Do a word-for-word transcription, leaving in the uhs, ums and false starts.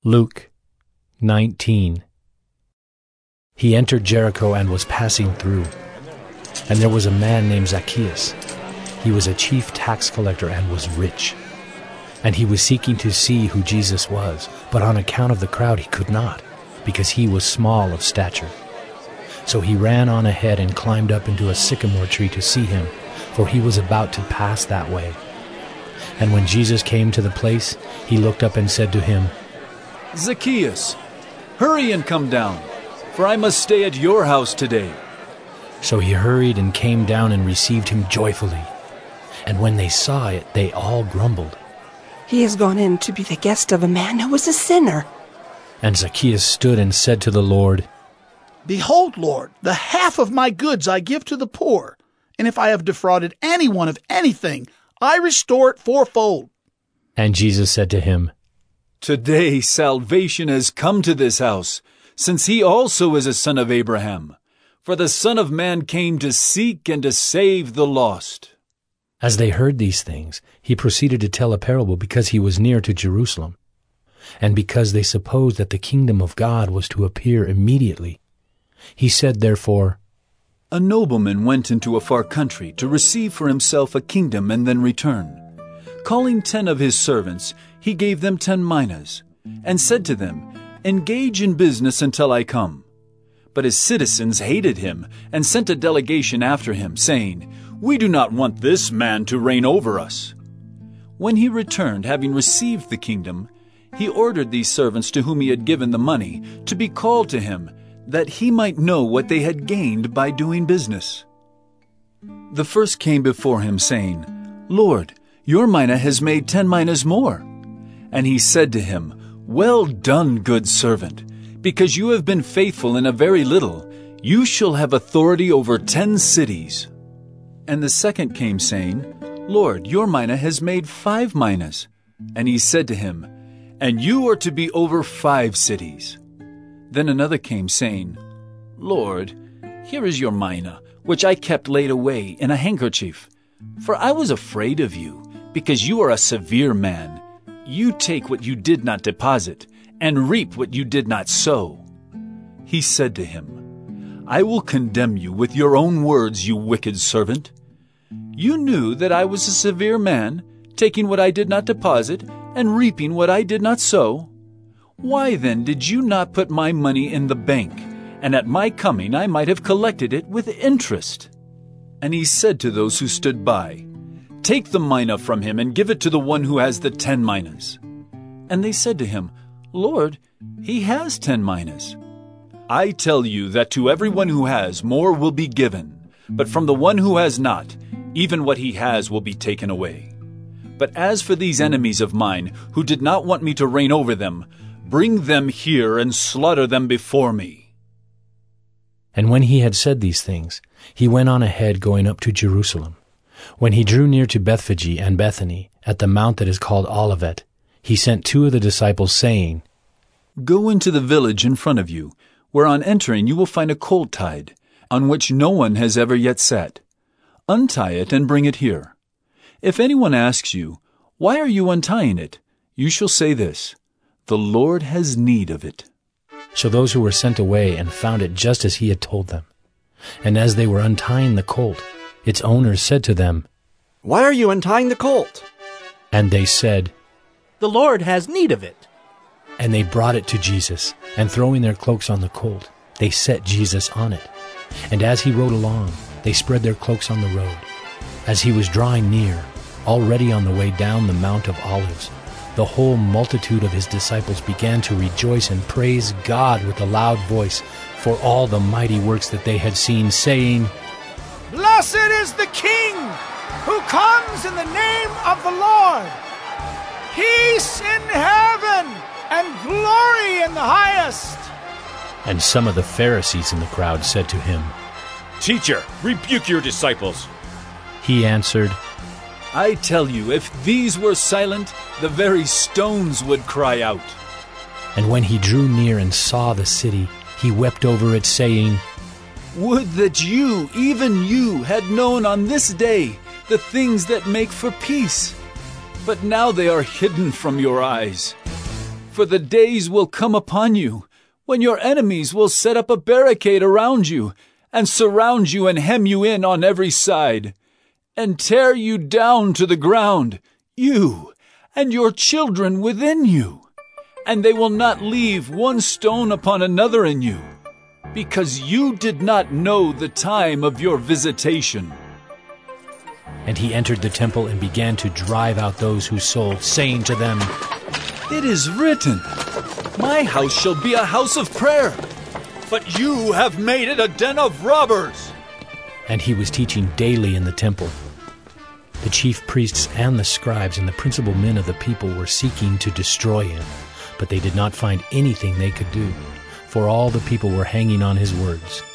Luke nineteen. He entered Jericho and was passing through. And there was a man named Zacchaeus. He was a chief tax collector and was rich. And he was seeking to see who Jesus was, but on account of the crowd he could not, because he was small of stature. So he ran on ahead and climbed up into a sycamore tree to see him, for he was about to pass that way. And when Jesus came to the place, he looked up and said to him, Zacchaeus, hurry and come down, for I must stay at your house today. So he hurried and came down and received him joyfully. And when they saw it, they all grumbled. He has gone in to be the guest of a man who was a sinner. And Zacchaeus stood and said to the Lord, Behold, Lord, the half of my goods I give to the poor, and if I have defrauded anyone of anything, I restore it fourfold. And Jesus said to him, Today salvation has come to this house, since he also is a son of Abraham. For the Son of Man came to seek and to save the lost. As they heard these things, he proceeded to tell a parable because he was near to Jerusalem, and because they supposed that the kingdom of God was to appear immediately. He said, therefore, A nobleman went into a far country to receive for himself a kingdom and then return. Calling ten of his servants, he gave them ten minas, and said to them, Engage in business until I come. But his citizens hated him and sent a delegation after him, saying, We do not want this man to reign over us. When he returned, having received the kingdom, he ordered these servants to whom he had given the money to be called to him, that he might know what they had gained by doing business. The first came before him, saying, Lord, your mina has made ten minas more. And he said to him, Well done, good servant. Because you have been faithful in a very little, you shall have authority over ten cities. And the second came, saying, Lord, your mina has made five minas. And he said to him, And you are to be over five cities. Then another came, saying, Lord, here is your mina, which I kept laid away in a handkerchief. For I was afraid of you, because you are a severe man. You take what you did not deposit, and reap what you did not sow. He said to him, I will condemn you with your own words, you wicked servant. You knew that I was a severe man, taking what I did not deposit, and reaping what I did not sow. Why then did you not put my money in the bank, and at my coming I might have collected it with interest? And he said to those who stood by, Take the mina from him, and give it to the one who has the ten minas. And they said to him, Lord, he has ten minas. I tell you that to everyone who has, more will be given, but from the one who has not, even what he has will be taken away. But as for these enemies of mine, who did not want me to reign over them, bring them here and slaughter them before me. And when he had said these things, he went on ahead going up to Jerusalem. When he drew near to Bethphage and Bethany, at the mount that is called Olivet, he sent two of the disciples, saying, Go into the village in front of you, where on entering you will find a colt tied, on which no one has ever yet sat. Untie it and bring it here. If anyone asks you, Why are you untying it? You shall say this, The Lord has need of it. So those who were sent away and found it just as he had told them. And as they were untying the colt, its owners said to them, Why are you untying the colt? And they said, The Lord has need of it. And they brought it to Jesus, and throwing their cloaks on the colt, they set Jesus on it. And as he rode along, they spread their cloaks on the road. As he was drawing near, already on the way down the Mount of Olives, the whole multitude of his disciples began to rejoice and praise God with a loud voice for all the mighty works that they had seen, saying, Blessed is the King who comes in the name of the Lord. Peace in heaven and glory in the highest. And some of the Pharisees in the crowd said to him, Teacher, rebuke your disciples. He answered, I tell you, if these were silent, the very stones would cry out. And when he drew near and saw the city, he wept over it, saying, Would that you, even you, had known on this day the things that make for peace. But now they are hidden from your eyes. For the days will come upon you when your enemies will set up a barricade around you and surround you and hem you in on every side, and tear you down to the ground, you and your children within you. And they will not leave one stone upon another in you, because you did not know the time of your visitation. And he entered the temple and began to drive out those who sold, saying to them, It is written, My house shall be a house of prayer, but you have made it a den of robbers. And he was teaching daily in the temple. The chief priests and the scribes and the principal men of the people were seeking to destroy him, but they did not find anything they could do, for all the people were hanging on his words.